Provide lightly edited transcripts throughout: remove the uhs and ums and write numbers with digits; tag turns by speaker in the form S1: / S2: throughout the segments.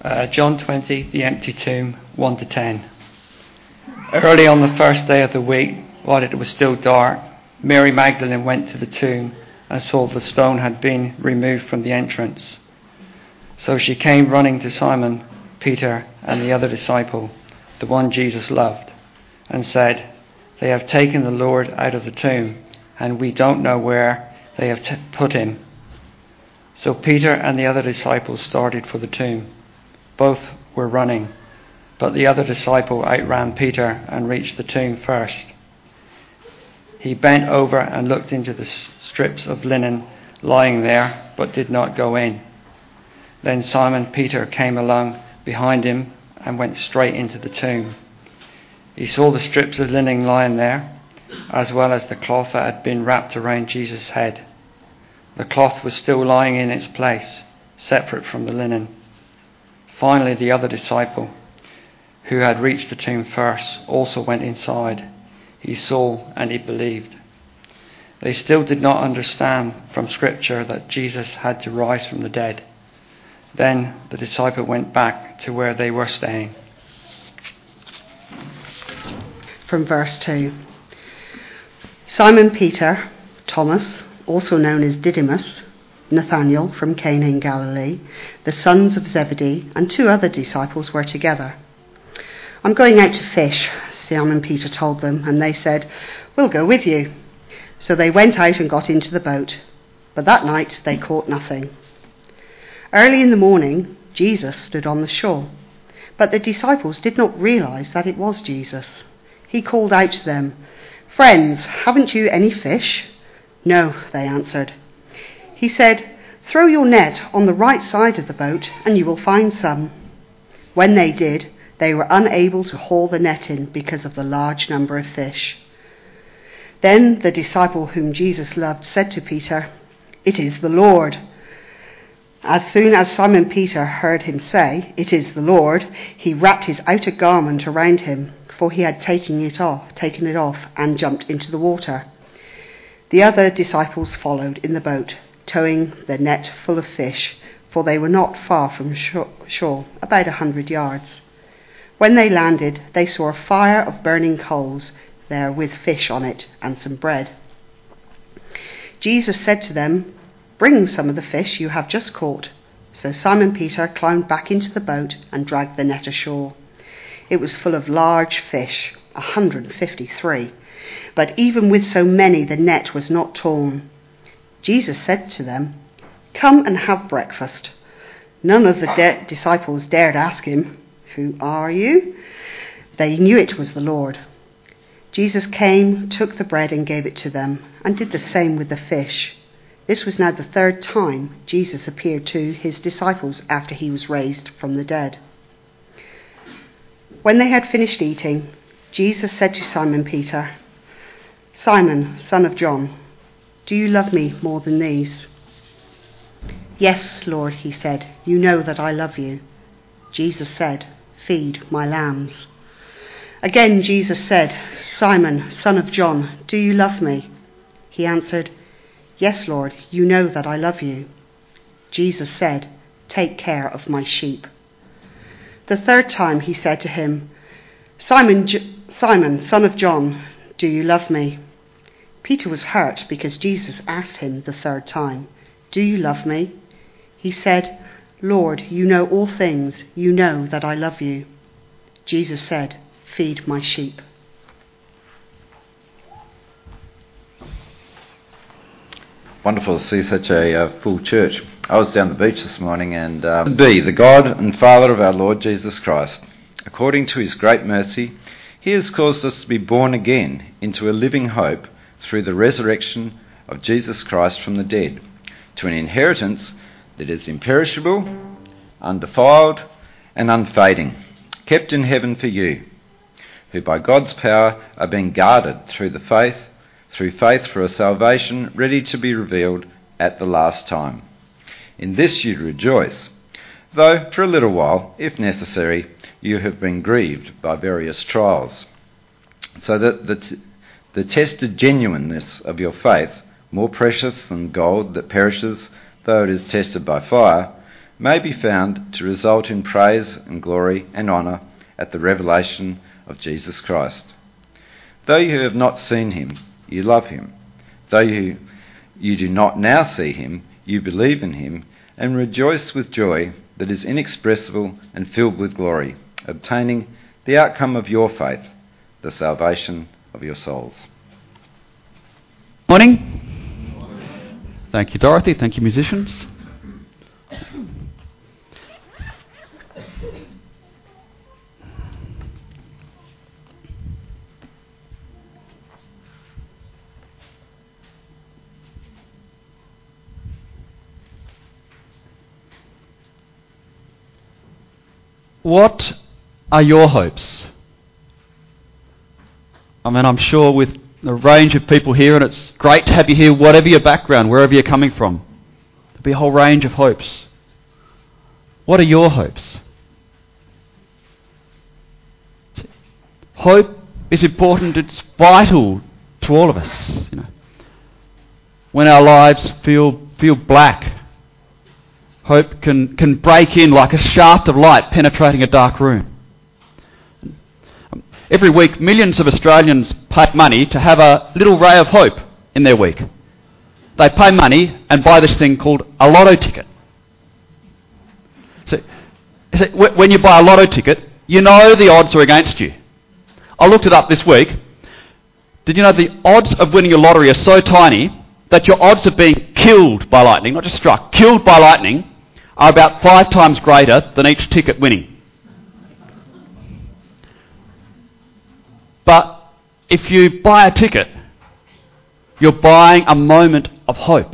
S1: John 20, the empty tomb, 1 to 10. Early on the first day of the week, while it was still dark, Mary Magdalene went to the tomb and saw the stone had been removed from the entrance. So she came running to Simon, Peter, and the other disciple, the one Jesus loved, and said, "They have taken the Lord out of the tomb, and we don't know where they have put him." So Peter and the other disciple started for the tomb. Both were running, but the other disciple outran Peter and reached the tomb first. He bent over and looked into the strips of linen lying there, but did not go in. Then Simon Peter came along behind him and went straight into the tomb. He saw the strips of linen lying there, as well as the cloth that had been wrapped around Jesus' head. The cloth was still lying in its place, separate from the linen. Finally, the other disciple, who had reached the tomb first, also went inside. He saw and he believed. They still did not understand from Scripture that Jesus had to rise from the dead. Then the disciple went back to where they were staying.
S2: From verse 2. Simon Peter, Thomas, also known as Didymus, Nathanael from Cana in Galilee, the sons of Zebedee, and 2 other disciples were together. "I'm going out to fish," Simon Peter told them, and they said, "We'll go with you." So they went out and got into the boat, but that night they caught nothing. Early in the morning, Jesus stood on the shore, but the disciples did not realize that it was Jesus. He called out to them, "Friends, haven't you any fish?" "No," they answered. He said, "Throw your net on the right side of the boat and you will find some." When they did, they were unable to haul the net in because of the large number of fish. Then the disciple whom Jesus loved said to Peter, "It is the Lord." As soon as Simon Peter heard him say, "It is the Lord," he wrapped his outer garment around him, for he had taken it off, and jumped into the water. The other disciples followed in the boat, towing the net full of fish, for they were not far from shore, about 100 yards. When they landed, they saw a fire of burning coals there with fish on it and some bread. Jesus said to them, "Bring some of the fish you have just caught." So Simon Peter climbed back into the boat and dragged the net ashore. It was full of large fish, 153. But even with so many, the net was not torn. Jesus said to them, "Come and have breakfast." None of the disciples dared ask him, "Who are you?" They knew it was the Lord. Jesus came, took the bread and gave it to them, and did the same with the fish. This was now the 3rd time Jesus appeared to his disciples after he was raised from the dead. When they had finished eating, Jesus said to Simon Peter, "Simon, son of John, do you love me more than these?" "Yes, Lord," he said, "you know that I love you." Jesus said, "Feed my lambs." Again Jesus said, "Simon, son of John, do you love me?" He answered, "Yes, Lord, you know that I love you." Jesus said, "Take care of my sheep." The 3rd time he said to him, Simon, son of John, do you love me?" Peter was hurt because Jesus asked him the 3rd time, "Do you love me?" He said, "Lord, you know all things. You know that I love you." Jesus said, "Feed my sheep."
S3: Wonderful to see such a full church. I was down the beach this morning and be the God and Father of our Lord Jesus Christ. According to his great mercy, he has caused us to be born again into a living hope through the resurrection of Jesus Christ from the dead, to an inheritance that is imperishable, undefiled, and unfading, kept in heaven for you, who by God's power are being guarded through faith for a salvation ready to be revealed at the last time. In this you rejoice, though for a little while, if necessary, you have been grieved by various trials, so that the tested genuineness of your faith, more precious than gold that perishes though it is tested by fire, may be found to result in praise and glory and honour at the revelation of Jesus Christ. Though you have not seen him, you love him. Though you do not now see him, you believe in him and rejoice with joy that is inexpressible and filled with glory, obtaining the outcome of your faith, the salvation of your souls.
S4: Morning. Thank you, Dorothy. Thank you, musicians. What are your hopes? I mean, I'm sure with a range of people here, and it's great to have you here, whatever your background, wherever you're coming from. There'll be a whole range of hopes. What are your hopes? Hope is important. It's vital to all of us. You know, when our lives feel black, hope can break in like a shaft of light penetrating a dark room. Every week, millions of Australians pay money to have a little ray of hope in their week. They pay money and buy this thing called a lotto ticket. So, when you buy a lotto ticket, you know the odds are against you. I looked it up this week. Did you know the odds of winning a lottery are so tiny that your odds of being killed by lightning, not just struck, killed by lightning, are about 5 times greater than each ticket winning? But if you buy a ticket, you're buying a moment of hope.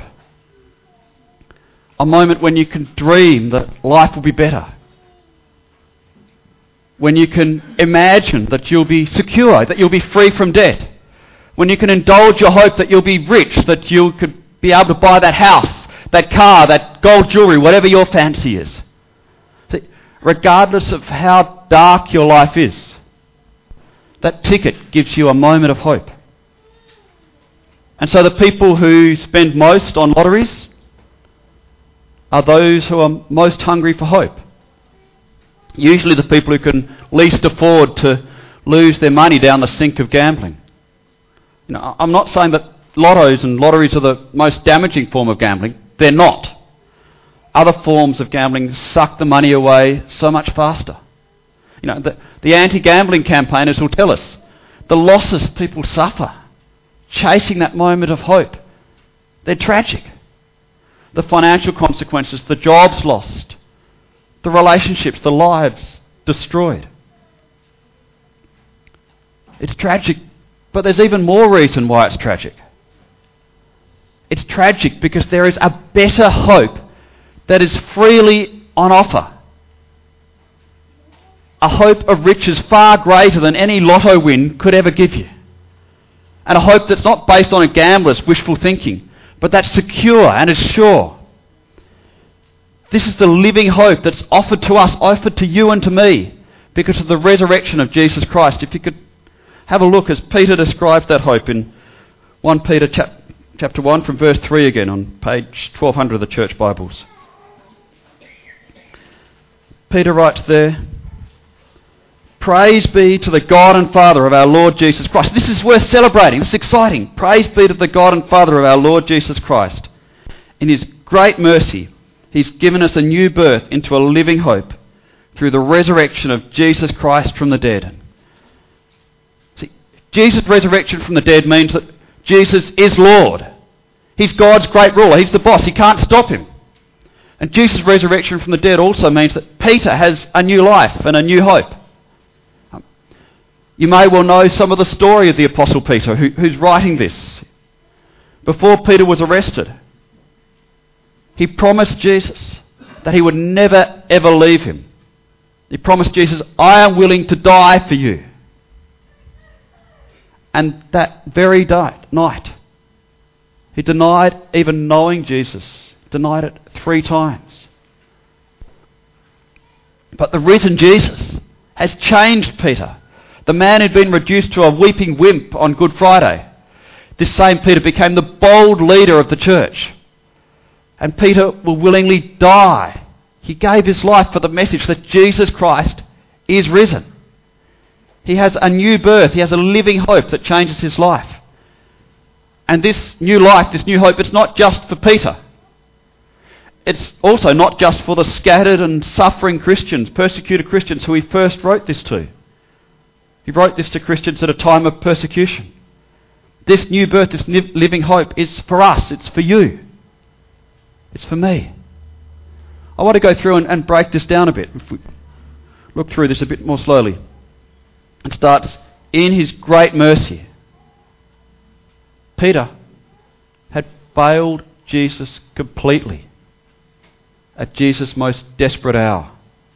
S4: A moment when you can dream that life will be better. When you can imagine that you'll be secure, that you'll be free from debt. When you can indulge your hope that you'll be rich, that you could be able to buy that house, that car, that gold jewellery, whatever your fancy is. See, regardless of how dark your life is, that ticket gives you a moment of hope. And so the people who spend most on lotteries are those who are most hungry for hope. Usually the people who can least afford to lose their money down the sink of gambling. You know, I'm not saying that lottos and lotteries are the most damaging form of gambling. They're not. Other forms of gambling suck the money away so much faster. You know, the anti-gambling campaigners will tell us the losses people suffer chasing that moment of hope. They're tragic. The financial consequences, the jobs lost, the relationships, the lives destroyed. It's tragic, but there's even more reason why it's tragic. It's tragic because there is a better hope that is freely on offer. A hope of riches far greater than any lotto win could ever give you. And a hope that's not based on a gambler's wishful thinking, but that's secure and is sure. This is the living hope that's offered to us, offered to you and to me, because of the resurrection of Jesus Christ. If you could have a look as Peter describes that hope in 1 Peter chapter 1 from verse 3 again on page 1200 of the Church Bibles. Peter writes there, "Praise be to the God and Father of our Lord Jesus Christ." This is worth celebrating. This is exciting. Praise be to the God and Father of our Lord Jesus Christ. In his great mercy, he's given us a new birth into a living hope through the resurrection of Jesus Christ from the dead. See, Jesus' resurrection from the dead means that Jesus is Lord. He's God's great ruler. He's the boss. He can't stop him. And Jesus' resurrection from the dead also means that Peter has a new life and a new hope. You may well know some of the story of the Apostle Peter, who's writing this. Before Peter was arrested, he promised Jesus that he would never ever leave him. He promised Jesus, "I am willing to die for you." And that very night, he denied even knowing Jesus, denied it 3 times. But the risen Jesus has changed Peter. The man who'd been reduced to a weeping wimp on Good Friday, this same Peter became the bold leader of the church. And Peter will willingly die He gave his life for the message that Jesus Christ is risen. He has a new birth. He has a living hope that changes his life. And this new life, this new hope, it's not just for Peter. It's also not just for the scattered and suffering Christians, persecuted Christians who he first wrote this to. He wrote this to Christians at a time of persecution. This new birth, this living hope is for us. It's for you. It's for me. I want to go through and break this down a bit. If we look through this a bit more slowly. It starts, in his great mercy. Peter had failed Jesus completely at Jesus' most desperate hour.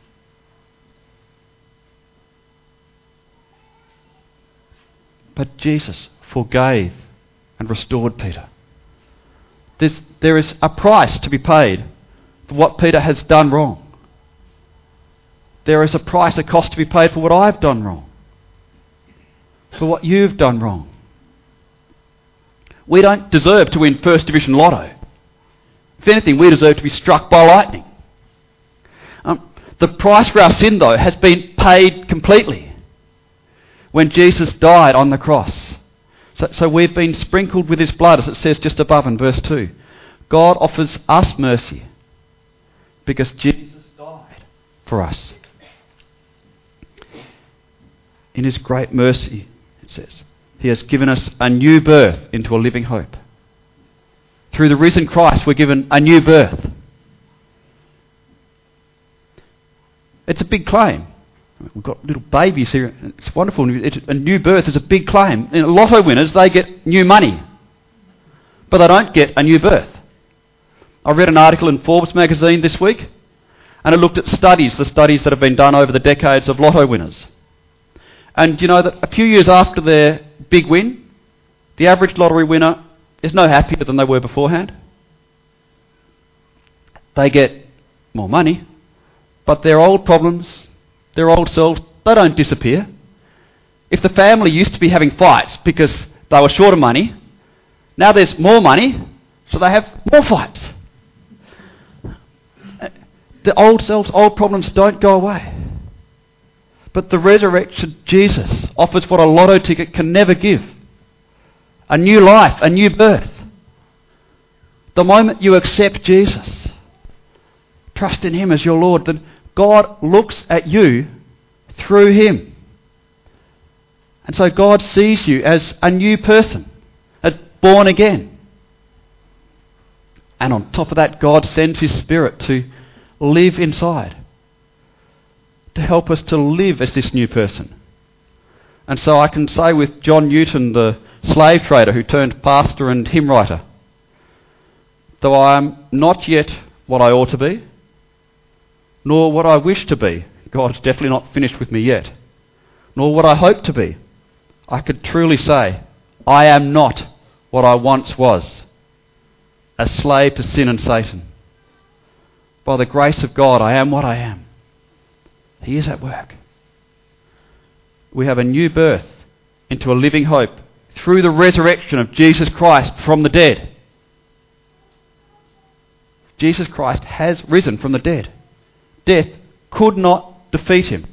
S4: But Jesus forgave and restored Peter. There is a price to be paid for what Peter has done wrong. There is a price, a cost to be paid for what I've done wrong. For what you've done wrong. We don't deserve to win First Division Lotto. If anything, we deserve to be struck by lightning. The price for our sin, though, has been paid completely when Jesus died on the cross. So we've been sprinkled with his blood, as it says just above in verse 2. God offers us mercy because Jesus died for us. In his great mercy, it says, he has given us a new birth into a living hope. Through the risen Christ, we're given a new birth. It's a big claim. We've got little babies here. It's wonderful. A new birth is a big claim. Lotto winners, they get new money. But they don't get a new birth. I read an article in Forbes magazine this week, and it looked at the studies that have been done over the decades of lotto winners. And you know that a few years after their big win, the average lottery winner is no happier than they were beforehand. They get more money, but their old problems, their old selves, they don't disappear. If the family used to be having fights because they were short of money, now there's more money, so they have more fights. The old selves, old problems don't go away. But the resurrection Jesus offers what a lotto ticket can never give. A new life, a new birth. The moment you accept Jesus, trust in him as your Lord, then God looks at you through him. And so God sees you as a new person, as born again. And on top of that, God sends his Spirit to live inside, to help us to live as this new person. And so I can say with John Newton, the slave trader who turned pastor and hymn writer, though I am not yet what I ought to be, nor what I wish to be, God's definitely not finished with me yet, nor what I hope to be, I could truly say, I am not what I once was, a slave to sin and Satan. By the grace of God, I am what I am. He is at work. We have a new birth into a living hope through the resurrection of Jesus Christ from the dead. Jesus Christ has risen from the dead. Death could not defeat him.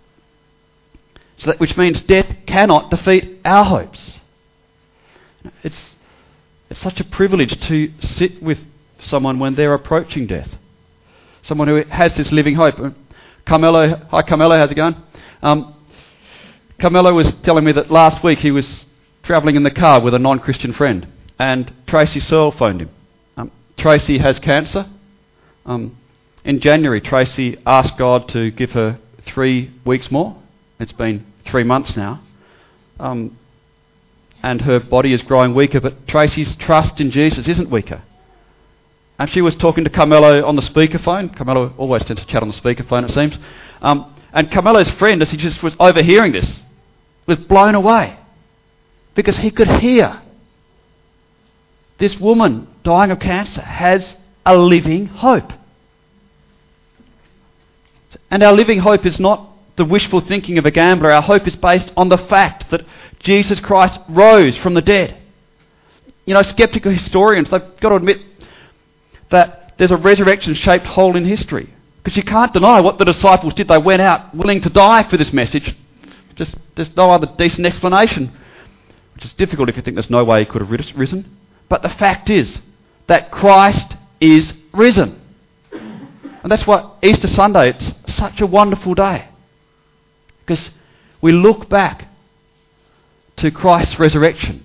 S4: So that, which means death cannot defeat our hopes. It's such a privilege to sit with someone when they're approaching death. Someone who has this living hope. Carmelo, hi Carmelo, how's it going? Carmelo was telling me that last week he was travelling in the car with a non-Christian friend, and Tracy Searle phoned him. Tracy has cancer. In January, Tracy asked God to give her 3 weeks more. It's been 3 months now. And her body is growing weaker, but Tracy's trust in Jesus isn't weaker. And she was talking to Carmelo on the speakerphone. Carmelo always tends to chat on the speakerphone, it seems. And Carmelo's friend, as he just was overhearing this, was blown away. Because he could hear this woman dying of cancer has a living hope. And our living hope is not the wishful thinking of a gambler. Our hope is based on the fact that Jesus Christ rose from the dead. You know, skeptical historians, they've got to admit that there's a resurrection-shaped hole in history. Because you can't deny what the disciples did. They went out willing to die for this message. Just there's no other decent explanation, which is difficult if you think there's no way he could have risen. But the fact is that Christ is risen. And that's why Easter Sunday, it's such a wonderful day. Because we look back to Christ's resurrection.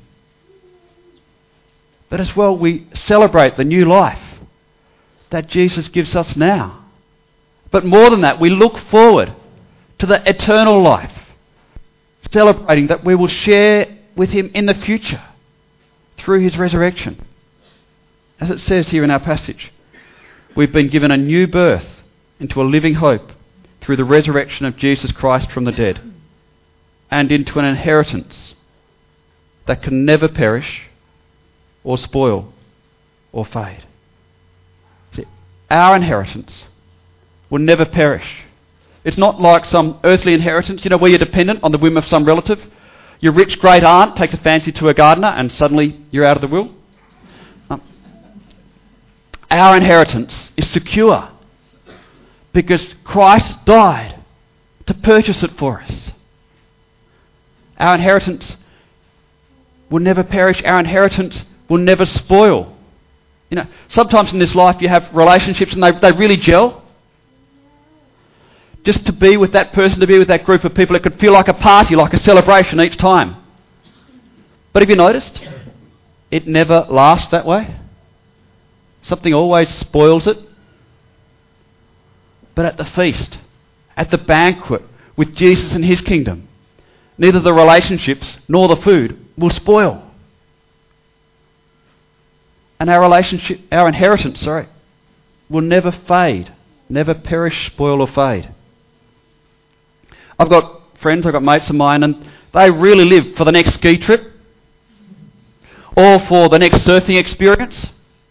S4: But as well, we celebrate the new life that Jesus gives us now. But more than that, we look forward to the eternal life, celebrating that we will share with him in the future through his resurrection. As it says here in our passage, we've been given a new birth into a living hope through the resurrection of Jesus Christ from the dead, and into an inheritance that can never perish or spoil or fade. See, our inheritance will never perish. It's not like some earthly inheritance, where you're dependent on the whim of some relative. Your rich great aunt takes a fancy to a gardener and suddenly you're out of the will. Our inheritance is secure because Christ died to purchase it for us. Our inheritance will never perish. Our inheritance will never spoil. Sometimes in this life you have relationships and they really gel. Just to be with that person, to be with that group of people, it could feel like a party, like a celebration each time. But have you noticed? It never lasts that way. Something always spoils it. But at the feast, at the banquet with Jesus and his kingdom, neither the relationships nor the food will spoil. And our inheritance, will never fade, never perish, spoil or fade. I've got friends, I've got mates of mine, and they really live for the next ski trip or for the next surfing experience.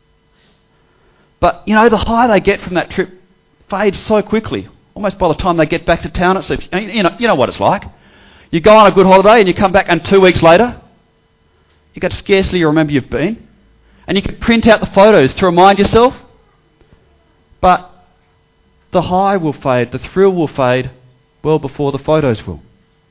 S4: But, the high they get from that trip fades so quickly. Almost by the time they get back to town, it seems, you know what it's like. You go on a good holiday and you come back and 2 weeks later, you can scarcely remember you've been. And you can print out the photos to remind yourself. But the high will fade, the thrill will fade well before the photos will.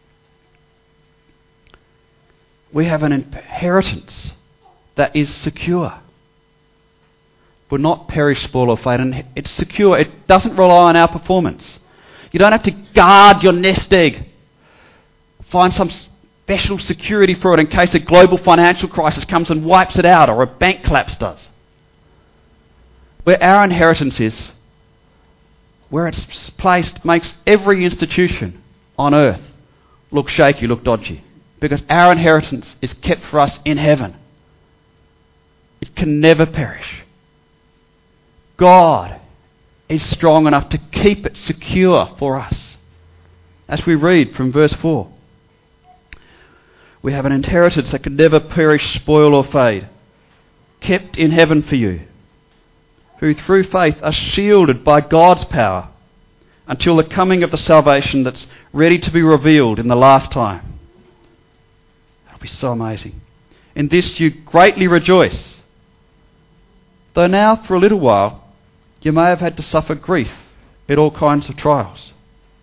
S4: We have an inheritance that is secure. Will not perish, spoil or fade, and it's secure. It doesn't rely on our performance. You don't have to guard your nest egg. Find some special security for it in case a global financial crisis comes and wipes it out, or a bank collapse does. Where our inheritance is, where it's placed, makes every institution on earth look shaky, look dodgy. Because our inheritance is kept for us in heaven. It can never perish. God is strong enough to keep it secure for us. As we read from verse 4. We have an inheritance that can never perish, spoil or fade, kept in heaven for you, who through faith are shielded by God's power until the coming of the salvation that's ready to be revealed in the last time. That'll be so amazing. In this you greatly rejoice, though now for a little while you may have had to suffer grief in all kinds of trials.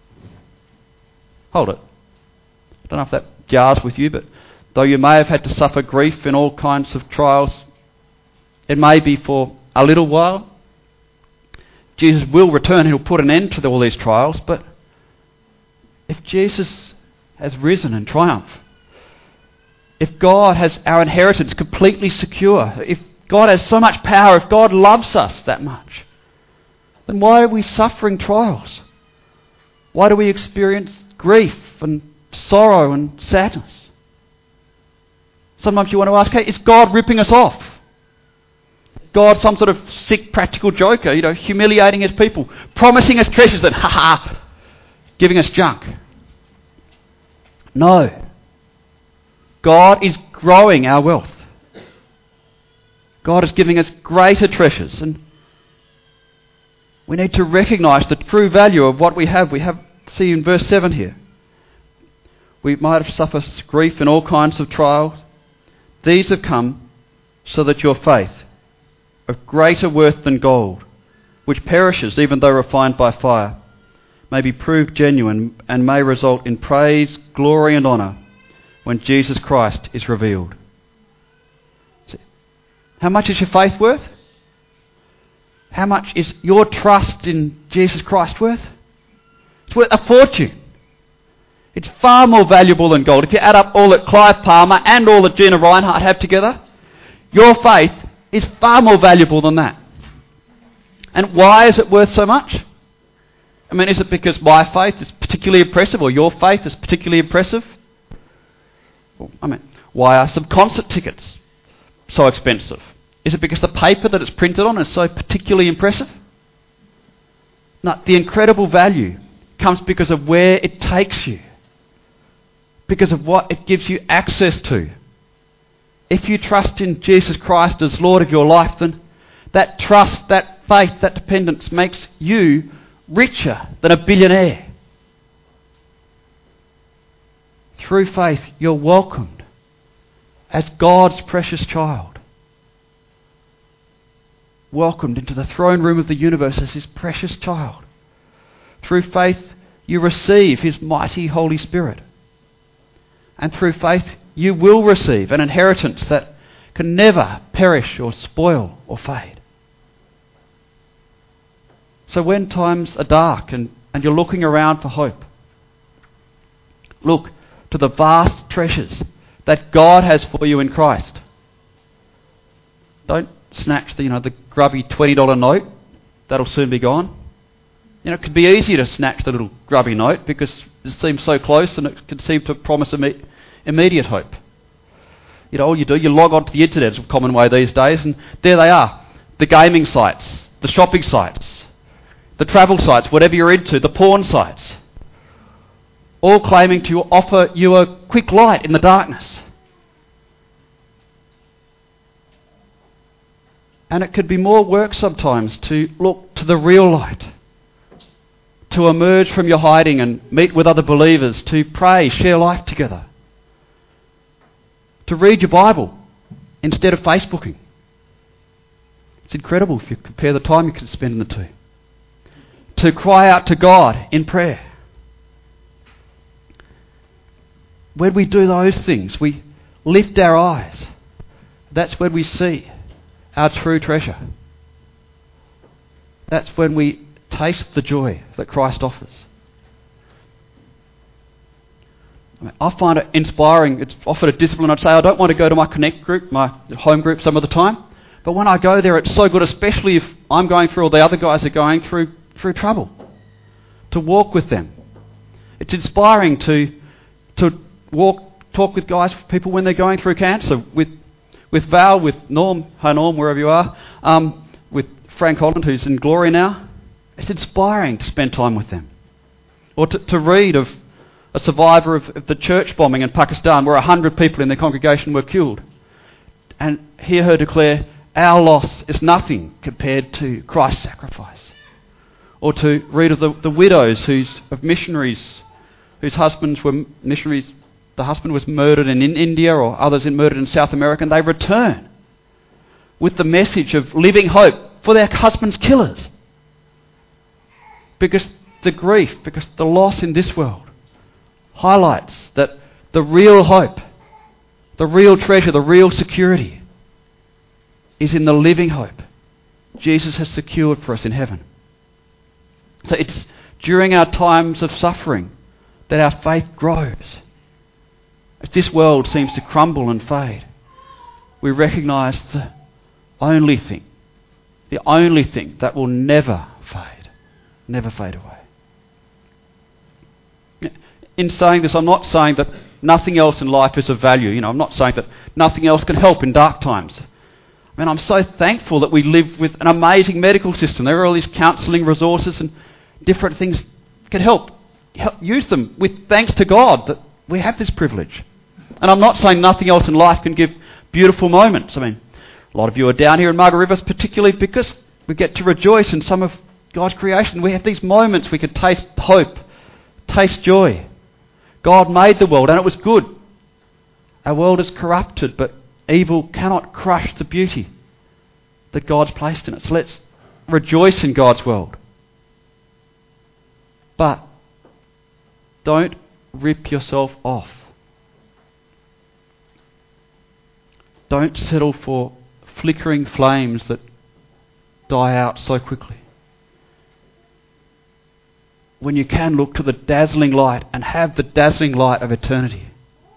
S4: Hold it. I don't know if that jars with you, but though you may have had to suffer grief in all kinds of trials, it may be for a little while. Jesus will return, he'll put an end to all these trials, but if Jesus has risen in triumph, if God has our inheritance completely secure, if God has so much power, if God loves us that much, then why are we suffering trials? Why do we experience grief and sorrow and sadness? Sometimes you want to ask, hey, is God ripping us off? Is God some sort of sick practical joker, humiliating his people, promising us treasures and giving us junk? No. God is growing our wealth. God is giving us greater treasures, and we need to recognise the true value of what we have. See in verse 7 here. We might have suffered grief in all kinds of trials. These have come so that your faith, of greater worth than gold, which perishes even though refined by fire, may be proved genuine and may result in praise, glory and honour when Jesus Christ is revealed. How much is your faith worth? How much is your trust in Jesus Christ worth? It's worth a fortune. It's far more valuable than gold. If you add up all that Clive Palmer and all that Gina Reinhardt have together, your faith is far more valuable than that. And why is it worth so much? I mean, is it because my faith is particularly impressive or your faith is particularly impressive? I mean, why are some concert tickets so expensive? Is it because the paper that it's printed on is so particularly impressive? No, the incredible value comes because of where it takes you, because of what it gives you access to. If you trust in Jesus Christ as Lord of your life, then that trust, that faith, that dependence makes you richer than a billionaire. Through faith, you're welcomed as God's precious child. Welcomed into the throne room of the universe as His precious child. Through faith, you receive His mighty Holy Spirit. And through faith, you will receive an inheritance that can never perish or spoil or fade. So when times are dark and you're looking around for hope, look to the vast treasures that God has for you in Christ. Don't snatch the grubby $20 note. That'll soon be gone. It could be easy to snatch the little grubby note because it seems so close and it can seem to promise immediate hope. All you do, you log on to the internet, it's a common way these days, and there they are. The gaming sites, the shopping sites, the travel sites, whatever you're into, the porn sites, all claiming to offer you a quick light in the darkness. And it could be more work sometimes to look to the real light, to emerge from your hiding and meet with other believers, to pray, share life together, to read your Bible instead of Facebooking. It's incredible if you compare the time you can spend in the two. To cry out to God in prayer. When we do those things, we lift our eyes. That's when we see our true treasure. That's when we taste the joy that Christ offers. I find it inspiring. It's often a discipline. I'd say I don't want to go to my Connect group, my home group some of the time. But when I go there, it's so good, especially if I'm going through or the other guys are going through trouble, to walk with them. It's inspiring to talk with guys, people when they're going through cancer, with Val, with Norm, hi Norm, wherever you are, with Frank Holland, who's in glory now. It's inspiring to spend time with them. Or to read of a survivor of the church bombing in Pakistan where 100 people in their congregation were killed, and hear her declare, our loss is nothing compared to Christ's sacrifice. Or to read of the widows of missionaries whose husbands were missionaries. The husband was murdered in India or others murdered in South America, and they return with the message of living hope for their husband's killers. Because the grief, because the loss in this world highlights that the real hope, the real treasure, the real security is in the living hope Jesus has secured for us in heaven. So it's during our times of suffering that our faith grows. As this world seems to crumble and fade, we recognise the only thing that will never fade away. In saying this, I'm not saying that nothing else in life is of value. I'm not saying that nothing else can help in dark times. I mean, I'm so thankful that we live with an amazing medical system. There are all these counselling resources and different things can help use them with thanks to God that we have this privilege. And I'm not saying nothing else in life can give beautiful moments. I mean, a lot of you are down here in Margaret Rivers particularly because we get to rejoice in some of God's creation. We have these moments we can taste hope, taste joy. God made the world and it was good. Our world is corrupted, but evil cannot crush the beauty that God's placed in it. So let's rejoice in God's world. But don't rip yourself off. Don't settle for flickering flames that die out so quickly. When you can look to the dazzling light and have the dazzling light of eternity.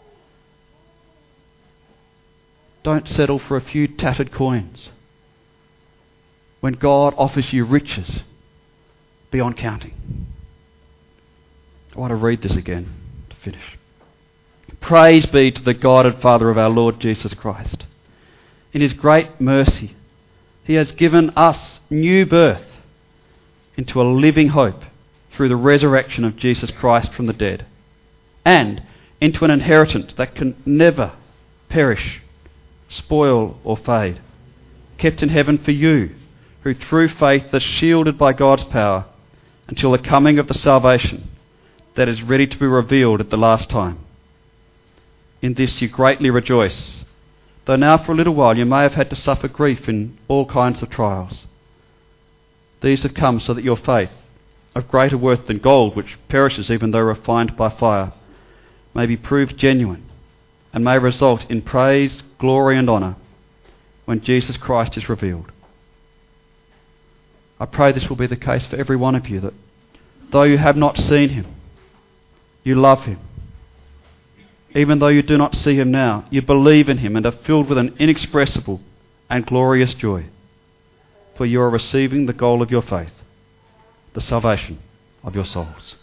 S4: Don't settle for a few tattered coins when God offers you riches beyond counting. I want to read this again to finish. Praise be to the God and Father of our Lord Jesus Christ. In his great mercy, he has given us new birth into a living hope through the resurrection of Jesus Christ from the dead, and into an inheritance that can never perish, spoil or fade, kept in heaven for you, who through faith are shielded by God's power until the coming of the salvation that is ready to be revealed at the last time. In this you greatly rejoice, though now for a little while you may have had to suffer grief in all kinds of trials. These have come so that your faith, of greater worth than gold which perishes even though refined by fire, may be proved genuine and may result in praise, glory and honour when Jesus Christ is revealed. I pray this will be the case for every one of you, that though you have not seen him, you love him. Even though you do not see him now, you believe in him and are filled with an inexpressible and glorious joy, for you are receiving the goal of your faith, the salvation of your souls.